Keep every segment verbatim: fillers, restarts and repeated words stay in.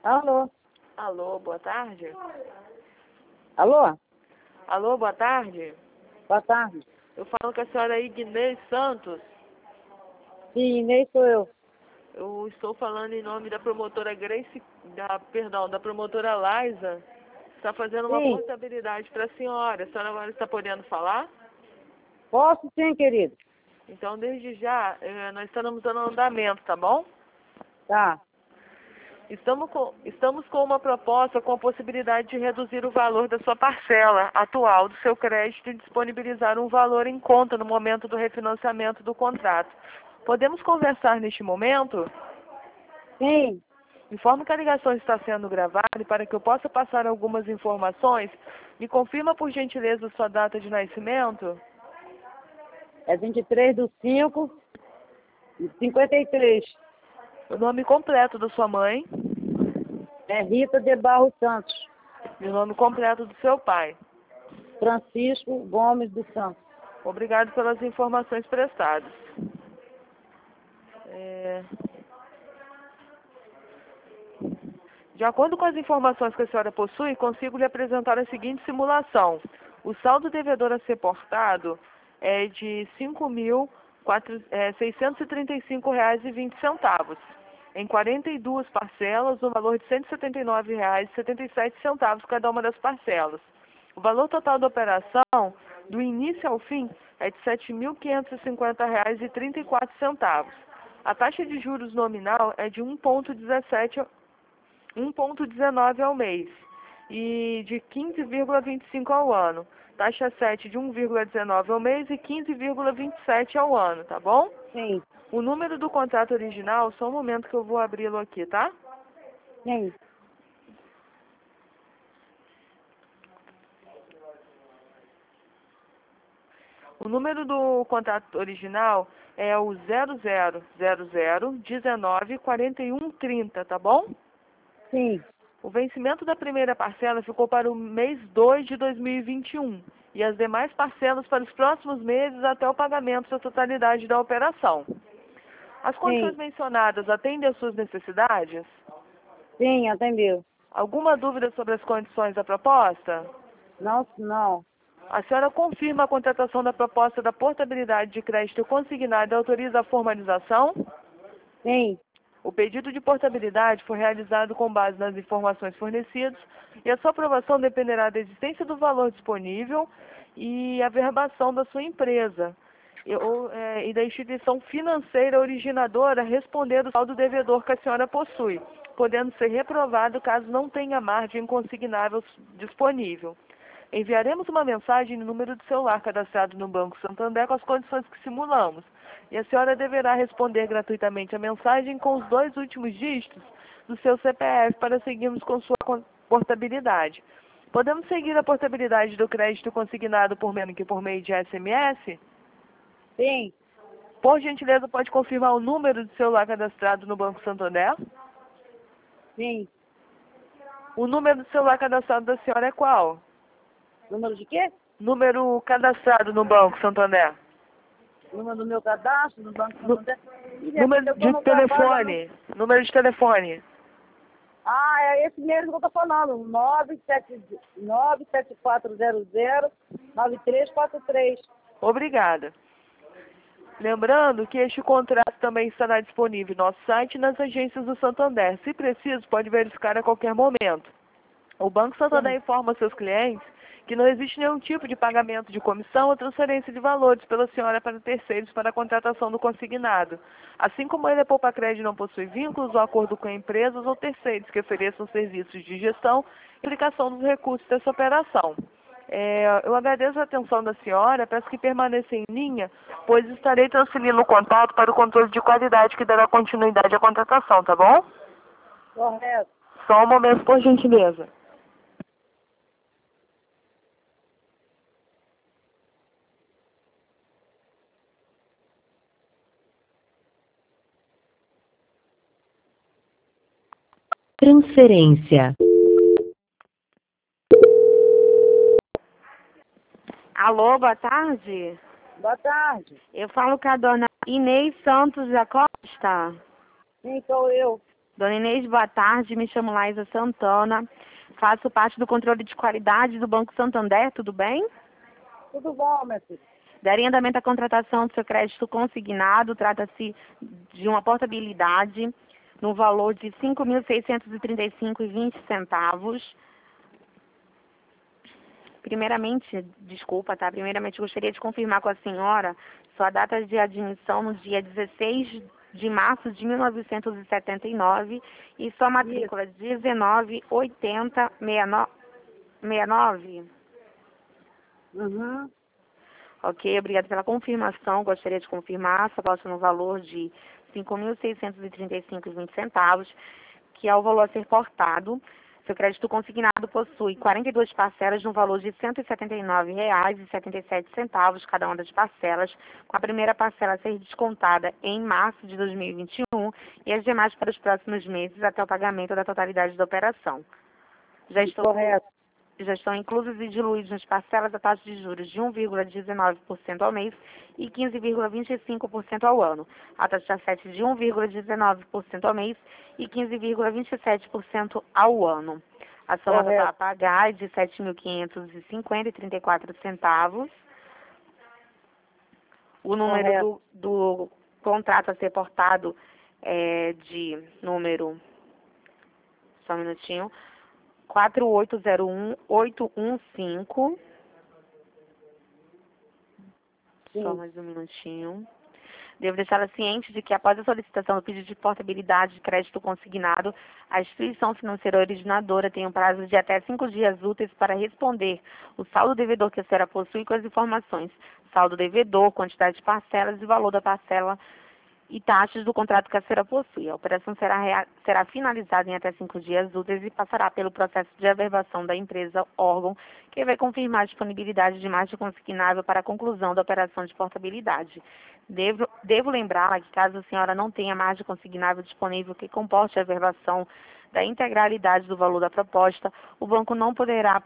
Alô? Alô, boa tarde. Alô? Alô, boa tarde. Boa tarde. Eu falo com a senhora Ignez Santos. Sim, nem sou eu. Eu estou falando em nome da promotora Grace, da, perdão, da promotora Liza. Está fazendo uma Sim. portabilidade para a senhora. A senhora agora está podendo falar? Posso sim, querido. Então, desde já, eh, nós estamos dando andamento, tá bom? Tá. Estamos com, estamos com uma proposta com a possibilidade de reduzir o valor da sua parcela atual do seu crédito e disponibilizar um valor em conta no momento do refinanciamento do contrato. Podemos conversar neste momento? Sim. Informo que a ligação está sendo gravada e para que eu possa passar algumas informações, me confirma por gentileza sua data de nascimento? É vinte e três do cinco de cinquenta e três. O nome completo da sua mãe É Rita de Barros Santos. e o nome completo do seu pai. Francisco Gomes dos Santos. Obrigado pelas informações prestadas. É... De acordo com as informações que a senhora possui, consigo lhe apresentar a seguinte simulação. O saldo devedor a ser portado é de cinco mil seiscentos e trinta e cinco reais e vinte centavos, em quarenta e duas parcelas, no valor de cento e setenta e nove reais e setenta e sete centavos cada uma das parcelas. O valor total da operação, do início ao fim, é de sete mil quinhentos e cinquenta reais e trinta e quatro centavos. A taxa de juros nominal é de um vírgula dezessete um vírgula dezenove ao mês e de quinze vírgula vinte e cinco ao ano. Taxa sete de um vírgula dezenove ao mês e quinze vírgula vinte e sete ao ano, tá bom? Sim. O número do contrato original, só um momento que eu vou abri-lo aqui, tá? Sim. O número do contrato original é o zero zero zero zero dezenove quarenta e um trinta, tá bom? Sim. O vencimento da primeira parcela ficou para o mês dois de dois mil e vinte e um e as demais parcelas para os próximos meses até o pagamento da totalidade da operação. As condições Sim. mencionadas atendem às suas necessidades? Sim, atendeu. Alguma dúvida sobre as condições da proposta? Não, não. A senhora confirma a contratação da proposta da portabilidade de crédito consignado e autoriza a formalização? Sim. O pedido de portabilidade foi realizado com base nas informações fornecidas e a sua aprovação dependerá da existência do valor disponível e a verbação da sua empresa e, ou, é, e da instituição financeira originadora responder do saldo devedor que a senhora possui, podendo ser reprovado caso não tenha margem consignável disponível. Enviaremos uma mensagem no número de celular cadastrado no Banco Santander com as condições que simulamos. E a senhora deverá responder gratuitamente a mensagem com os dois últimos dígitos do seu C P F para seguirmos com sua portabilidade. Podemos seguir a portabilidade do crédito consignado por menos que por meio de S M S? Sim. Por gentileza, pode confirmar o número de celular cadastrado no Banco Santander? Sim. O número do celular cadastrado da senhora é qual? Número de quê? Número cadastrado no Banco Santander. Número do meu cadastro, do Banco Nu- Santander. Ih, minha filha, número eu tô de no trabalho, eu não- telefone. Número de telefone. Ah, é esse mesmo que eu tô falando. nove sete nove sete quatro zero zero nove três quatro três. Obrigada. Lembrando que este contrato também estará disponível no nosso site e nas agências do Santander. Se preciso, pode verificar a qualquer momento. O Banco Santander Sim. informa seus clientes que não existe nenhum tipo de pagamento de comissão ou transferência de valores pela senhora para terceiros para a contratação do consignado. Assim como ele, a Poupa Crédito não possui vínculos ou acordo com empresas ou terceiros que ofereçam serviços de gestão e aplicação dos recursos dessa operação. É, eu agradeço a atenção da senhora, peço que permaneça em linha, pois estarei transferindo o contato para o controle de qualidade que dará continuidade à contratação, tá bom? Correto. Só um momento, por gentileza. Transferência. Alô, boa tarde. Boa tarde. Eu falo com a dona Inês Santos da Costa. Sim, sou eu. Dona Inês, boa tarde. Me chamo Laísa Santana. Faço parte do controle de qualidade do Banco Santander, tudo bem? Tudo bom, minha filha? Daria andamento à contratação do seu crédito consignado. Trata-se de uma portabilidade no valor de cinco mil seiscentos e trinta e cinco reais e vinte centavos. Primeiramente, desculpa, tá? Primeiramente, gostaria de confirmar com a senhora sua data de admissão no dia dezesseis de março de mil novecentos e setenta e nove e sua matrícula dezenove oitenta sessenta e nove. Uhum. Ok, obrigada pela confirmação. Gostaria de confirmar sua aposta no valor de cinco mil seiscentos e trinta e cinco reais e vinte centavos, que é o valor a ser portado. Seu crédito consignado possui quarenta e duas parcelas no valor de cento e setenta e nove reais e setenta e sete centavos cada uma das parcelas, com a primeira parcela a ser descontada em março de dois mil e vinte e um e as demais para os próximos meses até o pagamento da totalidade da operação. Já estão, Correto. já estão inclusos e diluídos nas parcelas a taxa de juros de um vírgula dezenove por cento ao mês e quinze vírgula vinte e cinco por cento ao ano. A taxa sete de um vírgula dezenove por cento ao mês e quinze vírgula vinte e sete por cento ao ano. A soma total a pagar é de sete mil quinhentos e cinquenta reais e trinta e quatro centavos. O número do, do contrato a ser portado é de número, só um minutinho, quatro oito zero um oito um cinco. Sim. Só mais um minutinho. Devo deixá-la ciente de que, após a solicitação do pedido de portabilidade de crédito consignado, a instituição financeira originadora tem um prazo de até cinco dias úteis para responder o saldo devedor que a senhora possui com as informações: saldo devedor, quantidade de parcelas e valor da parcela e taxas do contrato que a senhora possui. A operação será, rea- será finalizada em até cinco dias úteis e passará pelo processo de averbação da empresa órgão, que vai confirmar a disponibilidade de margem consignável para a conclusão da operação de portabilidade. Devo, devo lembrá-la que, caso a senhora não tenha margem consignável disponível que comporte a averbação da integralidade do valor da proposta, o banco não poderá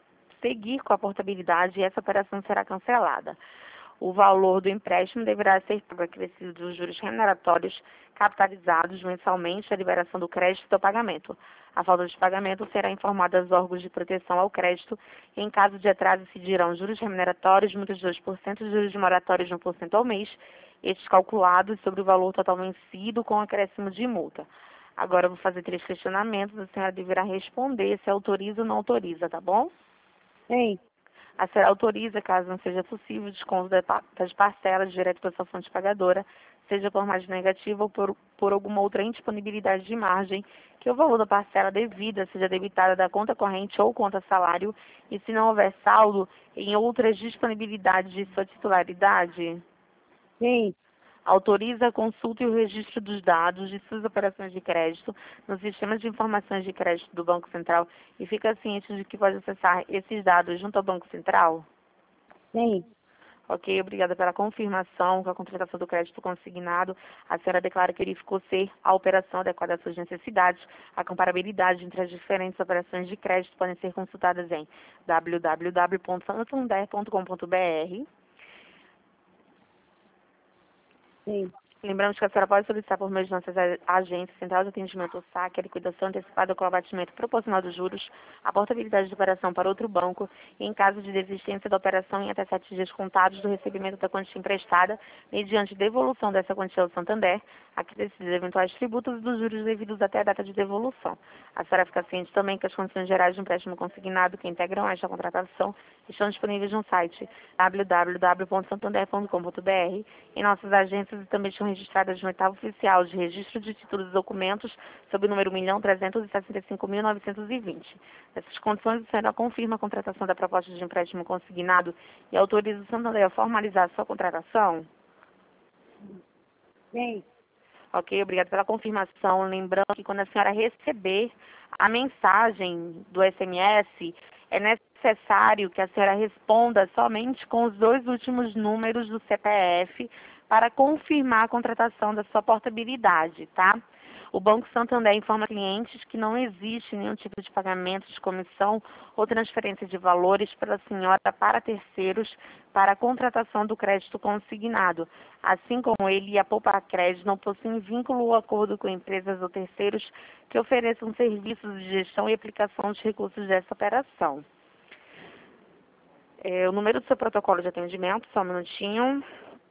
seguir com a portabilidade e essa operação será cancelada. O valor do empréstimo deverá ser acrescido dos juros remuneratórios capitalizados mensalmente à liberação do crédito e do pagamento. A falta de pagamento será informada aos órgãos de proteção ao crédito e, em caso de atraso, incidirão juros remuneratórios, multas de dois por cento e juros de moratórios de um por cento ao mês, estes calculados sobre o valor total vencido com acréscimo de multa. Agora eu vou fazer três questionamentos, a senhora deverá responder se autoriza ou não autoriza, tá bom? Sim. A senhora autoriza, caso não seja possível, o desconto das parcelas direto para sua fonte pagadora, seja por margem negativa ou por, por alguma outra indisponibilidade de margem, que o valor da parcela devida seja debitada da conta corrente ou conta salário, e se não houver saldo, em outras disponibilidades de sua titularidade. Sim. Autoriza a consulta e o registro dos dados de suas operações de crédito no sistema de informações de crédito do Banco Central e fica ciente de que pode acessar esses dados junto ao Banco Central? Sim. Ok, obrigada pela confirmação com a contratação do crédito consignado. A senhora declara que verificou ser a operação adequada às suas necessidades. A comparabilidade entre as diferentes operações de crédito podem ser consultadas em w w w ponto santander ponto com ponto b r. Sim. Lembramos que a senhora pode solicitar por meio de nossas agências, Central de Atendimento, o saque, a liquidação antecipada com o abatimento proporcional dos juros, a portabilidade de operação para outro banco e, em caso de desistência da operação, em até sete dias contados do recebimento da quantia emprestada, mediante devolução dessa quantia ao Santander, acrescidos eventuais tributos e dos juros devidos até a data de devolução. A senhora fica ciente também que as condições gerais de empréstimo consignado que integram esta contratação estão disponíveis no site w w w ponto santander ponto com ponto b r, em nossas agências e também estão registradas no oitavo oficial de registro de títulos e documentos sob o número um milhão trezentos e sessenta e cinco mil novecentos e vinte. Nessas condições, a senhora confirma a contratação da proposta de empréstimo consignado e autoriza o Santander a formalizar a sua contratação? Sim. Ok, obrigada pela confirmação. Lembrando que quando a senhora receber a mensagem do S M S, é necessário que a senhora responda somente com os dois últimos números do C P F para confirmar a contratação da sua portabilidade, tá? O Banco Santander informa clientes que não existe nenhum tipo de pagamento de comissão ou transferência de valores pela senhora para terceiros para a contratação do crédito consignado. Assim como ele e a Poupa Crédito não possuem vínculo ou acordo com empresas ou terceiros que ofereçam serviços de gestão e aplicação dos recursos dessa operação. É, o número do seu protocolo de atendimento, só um minutinho.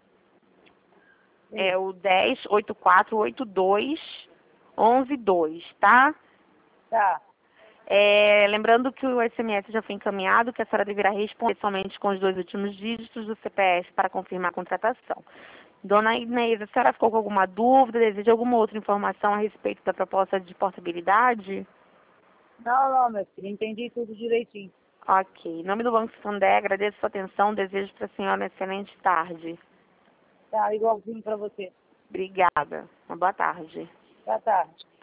É o dez, oitenta e quatro, oitenta e dois, onze, dois, tá? Tá. É, lembrando que o S M S já foi encaminhado, que a senhora deverá responder somente com os dois últimos dígitos do C P F para confirmar a contratação. Dona Inês, a senhora ficou com alguma dúvida, deseja alguma outra informação a respeito da proposta de portabilidade? Não, não, meu filho, entendi tudo direitinho. Ok. Em nome do Banco Santander, agradeço a sua atenção, desejo para a senhora uma excelente tarde. Tá, igualzinho pra você. Obrigada. Uma boa tarde. Boa tarde.